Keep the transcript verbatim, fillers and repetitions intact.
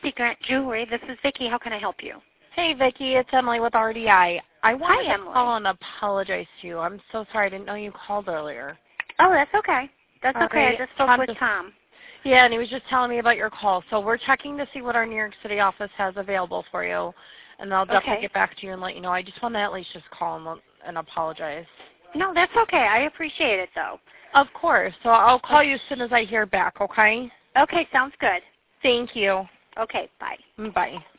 Christy Grant Jewelry. This is Vicki. How can I help you? Hey, Vicki. It's Emily with R D I. I wanted Hi, to Emily. call and apologize to you. I'm so sorry. I didn't know you called earlier. Oh, that's okay. That's All okay. right. I just spoke Tom with just, Tom. Yeah, and he was just telling me about your call. So we're checking to see what our New York City office has available for you, and I'll definitely Okay. get back to you and let you know. I just want to at least just call and, and apologize. No, that's okay. I appreciate it, though. Of course. So I'll call you as soon as I hear back, okay? Okay, sounds good. Thank you. Okay, bye. Bye.